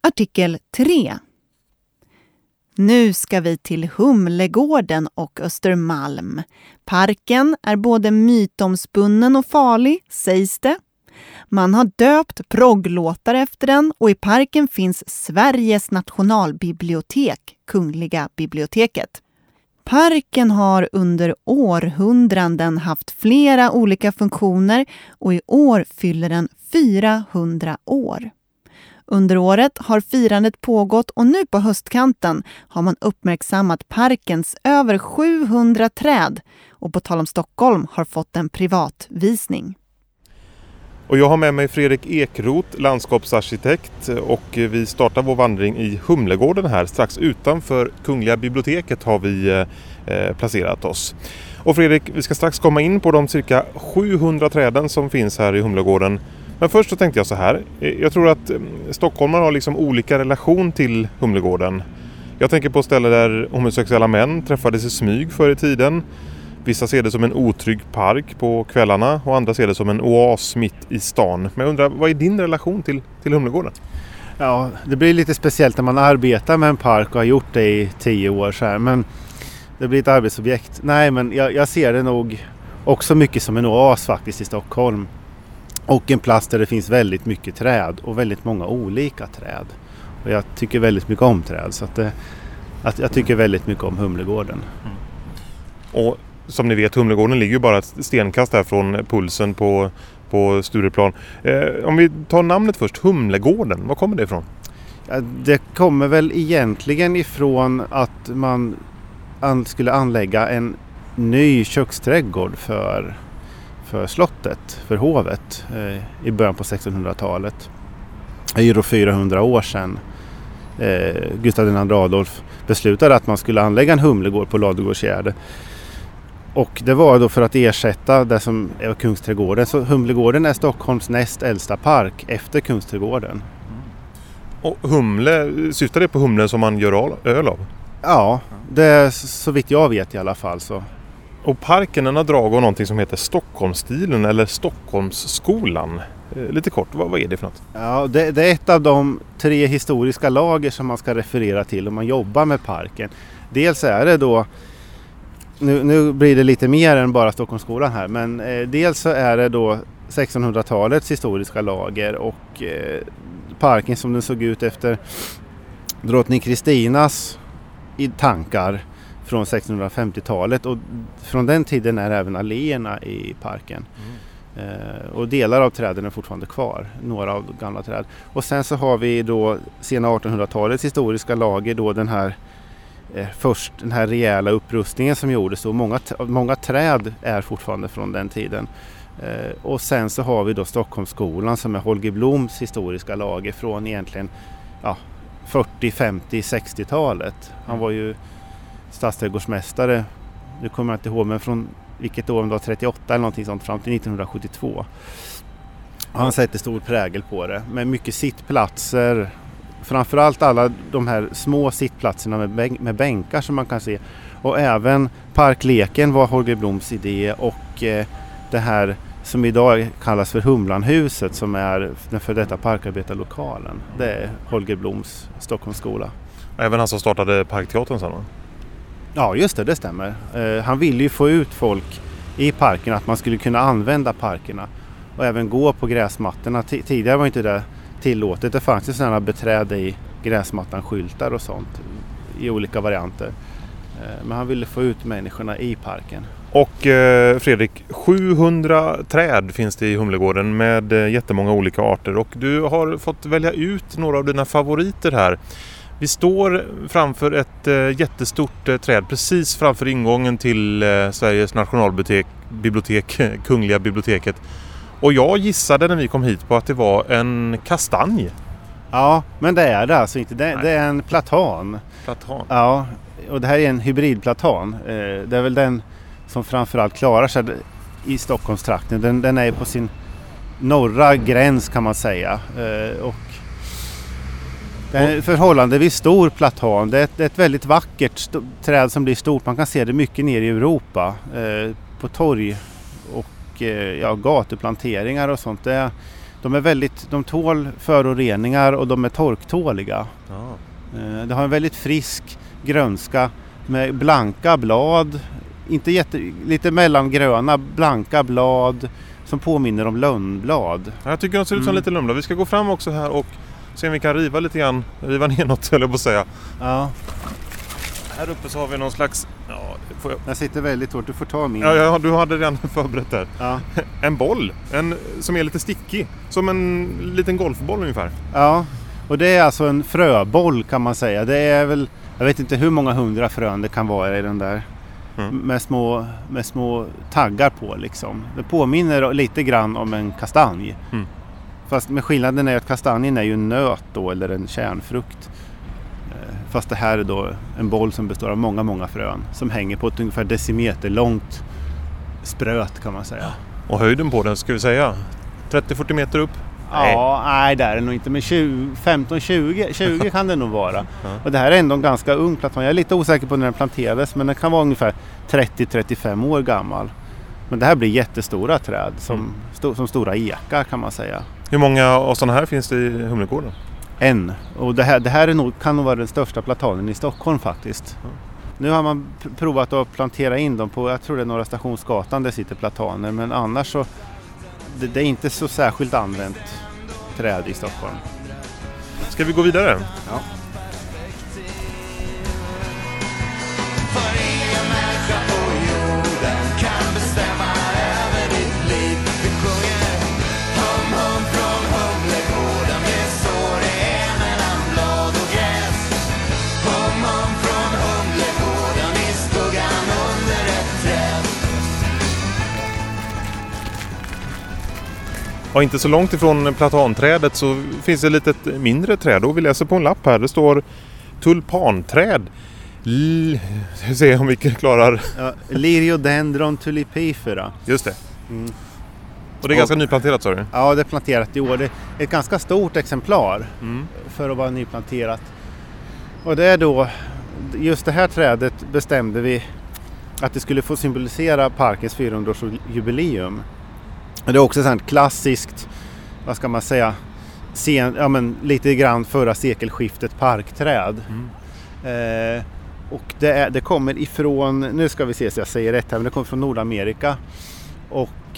Artikel 3. Nu ska vi till Humlegården och Östermalm. Parken är både mytomspunnen och farlig, sägs det. Man har döpt progglåtar efter den och i parken finns Sveriges nationalbibliotek, Kungliga biblioteket. Parken har under århundraden haft flera olika funktioner och i år fyller den 400 år. Under året har firandet pågått och nu på höstkanten har man uppmärksammat parkens över 700 träd och på tal om Stockholm har fått en privatvisning. Och jag har med mig Fredrik Ekeroth, landskapsarkitekt, och vi startar vår vandring i Humlegården här. Strax utanför Kungliga biblioteket har vi placerat oss. Och Fredrik, vi ska strax komma in på de cirka 700 träden som finns här i Humlegården. Men först så tänkte jag så här. Jag tror att stockholmare har liksom olika relation till Humlegården. Jag tänker på ställen där homosexuella män träffades i smyg förr i tiden. Vissa ser det som en otrygg park på kvällarna och andra ser det som en oas mitt i stan. Men jag undrar, vad är din relation till Humlegården? Ja, det blir lite speciellt när man arbetar med en park och har gjort det i 10 år så här. Men det blir ett arbetsobjekt. Nej, men jag ser det nog också mycket som en oas faktiskt i Stockholm. Och en plats där det finns väldigt mycket träd och väldigt många olika träd. Och jag tycker väldigt mycket om träd så att jag tycker väldigt mycket om Humlegården. Mm. Och som ni vet, Humlegården ligger ju bara ett stenkast här från Pulsen på Stureplan. Om vi tar namnet först, Humlegården, var kommer det ifrån? Ja, det kommer väl egentligen ifrån att man skulle anlägga en ny köksträdgård för slottet, för hovet i början på 1600-talet. Det är ju då 400 år sedan Gustav II Adolf beslutade att man skulle anlägga en humlegård på Ladugårdsgärde. Och det var då för att ersätta det som är Kungsträdgården. Så Humlegården är Stockholms näst äldsta park efter Kungsträdgården. Och humle, syftar det på humlen som man gör öl av? Ja, det är så vitt jag vet i alla fall så. Och parken har drag av någonting som heter Stockholmsstilen eller Stockholmsskolan. Lite kort, vad är det för något? Ja, det är ett av de 3 historiska lager som man ska referera till om man jobbar med parken. Dels är det då, nu blir det lite mer än bara Stockholmsskolan här, men dels så är det då 1600-talets historiska lager och parken som den såg ut efter drottning Kristinas tankar från 1650-talet och från den tiden är även alléerna i parken. Och delar av träden är fortfarande kvar, några av gamla träd. Och sen så har vi då sena 1800-talets historiska lager då den här först den här rejäla upprustningen som gjordes så många träd är fortfarande från den tiden. Och sen så har vi då Stockholmsskolan som är Holger Bloms historiska lager från egentligen 40, 50, 60-talet. Han var ju stadsträdgårdsmästare, nu kommer jag inte ihåg, men från vilket år, om det var 38 eller någonting sånt, fram till 1972. Han sätter stor prägel på det med mycket sittplatser, framförallt alla de här små sittplatserna med bänkar som man kan se. Och även parkleken var Holger Bloms idé och det här som idag kallas för Humlanhuset som är den för detta parkarbetarlokalen. Det är Holger Bloms Stockholmsskola. Även han som startade Parkteatern sen, va? Ja, just det stämmer. Han ville ju få ut folk i parken, att man skulle kunna använda parkerna och även gå på gräsmattorna. Tidigare var inte det tillåtet. Det fanns ju sådana beträde i gräsmattan, skyltar och sånt i olika varianter. Men han ville få ut människorna i parken. Och Fredrik, 700 träd finns det i Humlegården med jättemånga olika arter och du har fått välja ut några av dina favoriter här. Vi står framför ett jättestort träd precis framför ingången till Sveriges nationalbibliotek, Kungliga biblioteket. Och jag gissade när vi kom hit på att det var en kastanj. Ja, men det är det alltså inte. Det är en platan. Platan? Ja, och det här är en hybridplatan. Det är väl den som framförallt klarar sig i Stockholmstrakten. Den är på sin norra gräns kan man säga. Och det är en förhållandevis stor platan. Det är ett väldigt vackert träd som blir stort. Man kan se det mycket ner i Europa. På torg och gatuplanteringar och sånt. de tål föroreningar och de är torktåliga. Ja. Det har en väldigt frisk grönska med blanka blad, lite mellangröna blanka blad som påminner om lönnblad. Jag tycker de ser ut som lite lönnblad. Vi ska gå fram också här och se om vi kan riva ner något, eller på att säga. Ja. Här uppe så har vi någon slags... Ja, Jag sitter väldigt hårt, du får ta min. Ja, du hade redan förberett där. Ja. En boll, som är lite stickig. Som en liten golfboll ungefär. Ja, och det är alltså en fröboll kan man säga. Det är väl, jag vet inte hur många 100 frön det kan vara i den där. Med små taggar på liksom. Det påminner lite grann om en kastanj. Fast med skillnaden är att kastanjen är ju en nöt då, eller en kärnfrukt. Fast det här är då en boll som består av många, många frön som hänger på ett ungefär decimeter långt spröt kan man säga. Och höjden på den ska vi säga 30-40 meter upp? Ja, nej det är det nog inte, men 15-20 kan det nog vara. Och det här är ändå en ganska ung platon. Jag är lite osäker på när den planterades, men den kan vara ungefär 30-35 år gammal. Men det här blir jättestora träd som stora ekar kan man säga. Hur många av sådana här finns det i Humlegården? En. Och det här är kan nog vara den största platanen i Stockholm faktiskt. Nu har man provat att plantera in dem på, jag tror det är Norra Stationsgatan där sitter plataner, men annars så det är inte så särskilt använt träd i Stockholm. Ska vi gå vidare? Ja. Och inte så långt ifrån platanträdet så finns det ett litet mindre träd. Och vi läser på en lapp här. Det står tulpanträd. Se om vi klarar... Ja, Liriodendron tulipifera. Just det. Och det är ganska nyplanterat, sa du? Ja, det är planterat i år. Det är ett ganska stort exemplar för att vara nyplanterat. Och det är då, just det här trädet bestämde vi att det skulle få symbolisera parkens 400-årsjubileum. Det är också ett sånt klassiskt, vad ska man säga, lite grann förra sekelskiftet parkträd. Och det kommer ifrån, nu ska vi se så jag säger rätt här, men det kommer från Nordamerika. Och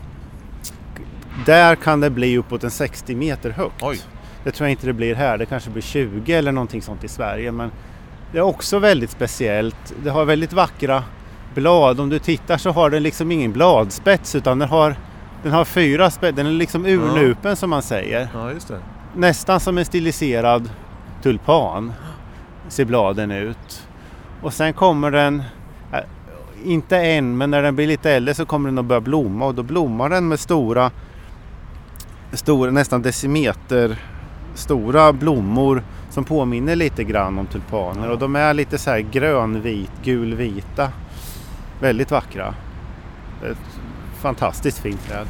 där kan det bli uppåt en 60 meter högt. Oj. Det tror jag inte det blir här, det kanske blir 20 eller någonting sånt i Sverige. Men det är också väldigt speciellt, det har väldigt vackra blad. Om du tittar så har den liksom ingen bladspets, utan den har 4 spets, den är liksom urnupen som man säger. Ja, just det. Nästan som en stiliserad tulpan ser bladen ut. Och sen kommer den, inte än, men när den blir lite äldre så kommer den att börja blomma. Och då blommar den med stora nästan decimeter stora blommor som påminner lite grann om tulpaner. Och de är lite så här grönvit, gulvita. Väldigt vackra. Ett fantastiskt fint träd.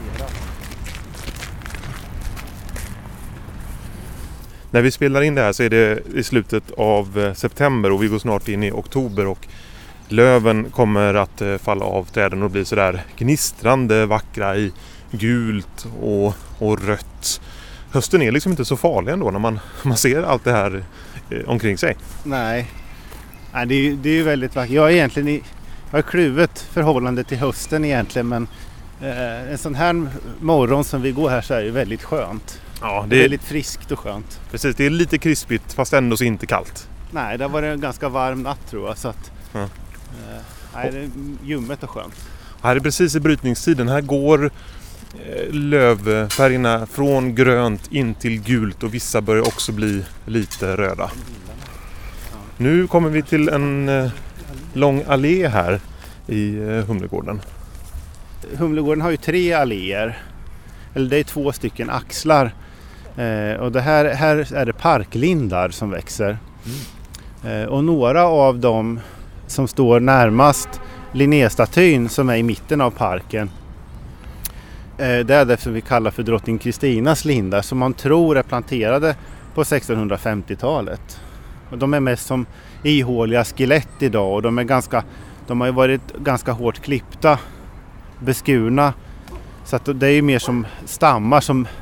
När vi spelar in det här så är det i slutet av september och vi går snart in i oktober och löven kommer att falla av träden och bli sådär gnistrande vackra i gult och rött. Hösten är liksom inte så farlig ändå när man ser allt det här omkring sig. Nej, det är ju väldigt vackert. Jag har kluvet förhållande till hösten egentligen, men en sån här morgon som vi går här så är det väldigt skönt. Ja, det är väldigt friskt och skönt. Precis, det är lite krispigt fast ändå så inte kallt. Nej, det var en ganska varm natt tror jag, så att det är ljummet och skönt. Här är precis i brytningstiden. Här går lövfärgerna från grönt in till gult och vissa börjar också bli lite röda. Nu kommer vi till en lång allé här i Humlegården. Humlegården har ju 3 alléer. Eller det är 2 stycken axlar. Och det här är det parklindar som växer. Och några av dem som står närmast Linnéstatyn som är i mitten av parken, det är det som vi kallar för drottning Kristinas lindar, som man tror är planterade på 1650-talet. Och de är mest som ihåliga skelett idag och de har ju varit ganska hårt klippta, beskurna. Så att det är ju mer som stammar som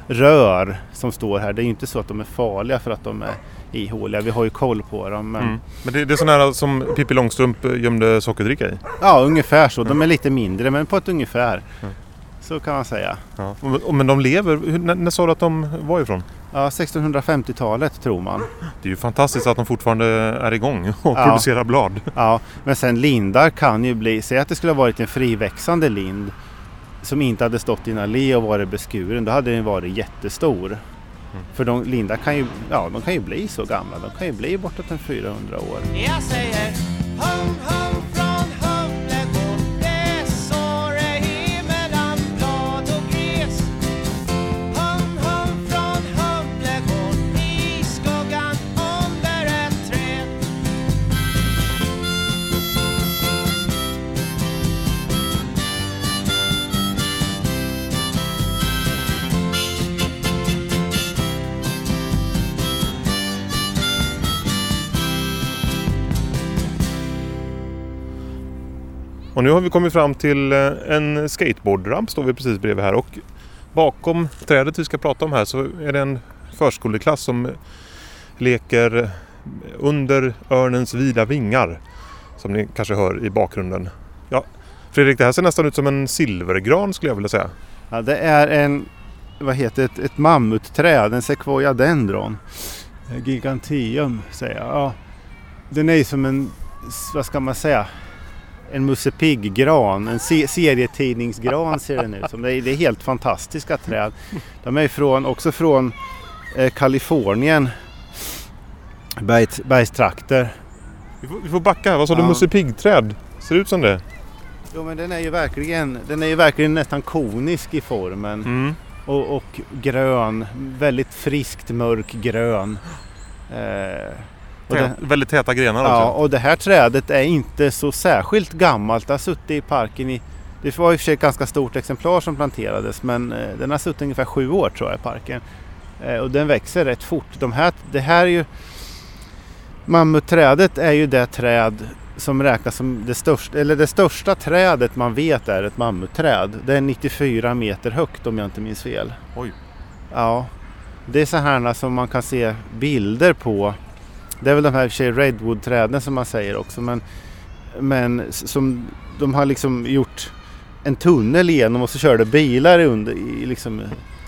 rör som står här. Det är ju inte så att de är farliga för att de är ihåliga. Vi har ju koll på dem. Men det är sådana här som Pippi Långstrump gömde sockerdricka i? Ja, ungefär så. De är lite mindre, men på ett ungefär. Så kan man säga. Ja. Men de lever, när sa du att de var ifrån? Ja, 1650-talet tror man. Det är ju fantastiskt att de fortfarande är igång och producerar blad. Ja, men sen lindar kan ju bli, säg att det skulle ha varit en friväxande lind som inte hade stått i en allé och varit beskuren, då hade den varit jättestor. För lindar kan ju, de kan ju bli så gamla, de kan ju bli bortåt en 400 år. Jag säger hum hum från Humlegård, det såre himmelan blad och gräs. Hum hum från Humlegård, i skuggan under ett träd. Och nu har vi kommit fram till en skateboardramp, står vi precis bredvid här, och bakom trädet vi ska prata om här så är det en förskoleklass som leker under örnens vida vingar, som ni kanske hör i bakgrunden. Ja, Fredrik, det här ser nästan ut som en silvergran skulle jag vilja säga. Ja, det är ett mammutträd, en Sequoia dendron. Giganteum säger jag. Ja, den är ju som en, vad ska man säga, en Musse Pigg-gran, en serietidningsgran ser den ut som. Det är helt fantastiska träd. De är också från Kalifornien, bergstrakter. Vi får backa här, vad sa du, Musse Pigg-träd? Ser det ut som det? Jo, men den är ju verkligen nästan konisk i formen. Och grön, väldigt friskt mörk grön. Väldigt täta grenar också. Ja, och det här trädet är inte så särskilt gammalt. Det har suttit i parken det var i och för sig ett ganska stort exemplar som planterades, men den har suttit ungefär 7 år tror jag i parken. Och den växer rätt fort. Det här är ju, mammutträdet är ju det träd som räknas som det största trädet man vet är ett mammutträd. Det är 94 meter högt om jag inte minns fel. Oj. Ja, det är så här som man kan se bilder på. Det är väl de här redwood-träden som man säger också, men som de har liksom gjort en tunnel igenom och så kör det bilar under liksom.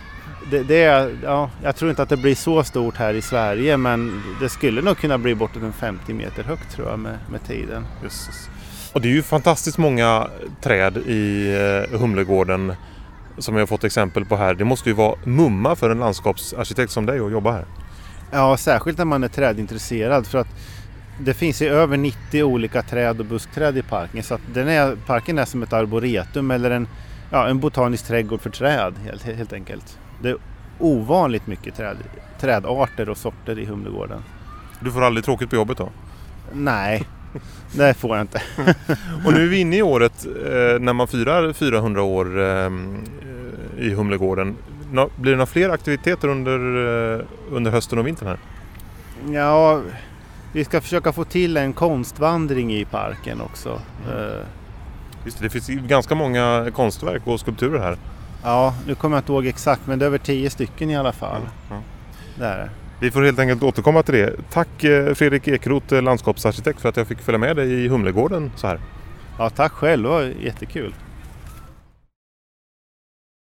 Jag tror inte att det blir så stort här i Sverige, men det skulle nog kunna bli bortåt en 50 meter högt tror jag med tiden. Just. Och det är ju fantastiskt många träd i Humlegården som jag har fått exempel på här. Det måste ju vara mumma för en landskapsarkitekt som dig att jobba här. Ja, särskilt när man är trädintresserad, för att det finns ju över 90 olika träd och buskträd i parken, så att parken är som ett arboretum eller en botanisk trädgård för träd helt enkelt. Det är ovanligt mycket trädarter och sorter i Humlegården. Du får aldrig tråkigt på jobbet då? Nej, det får jag inte. Och nu är vi inne i året när man firar 400 år i Humlegården. Blir det några fler aktiviteter under hösten och vintern här? Ja, vi ska försöka få till en konstvandring i parken också. Just det finns ganska många konstverk och skulpturer här. Ja, nu kommer jag inte ihåg exakt, men det är över 10 stycken i alla fall. Där. Vi får helt enkelt återkomma till det. Tack Fredrik Ekeroth, landskapsarkitekt, för att jag fick följa med dig i Humlegården så här. Ja, tack själv, det var jättekul.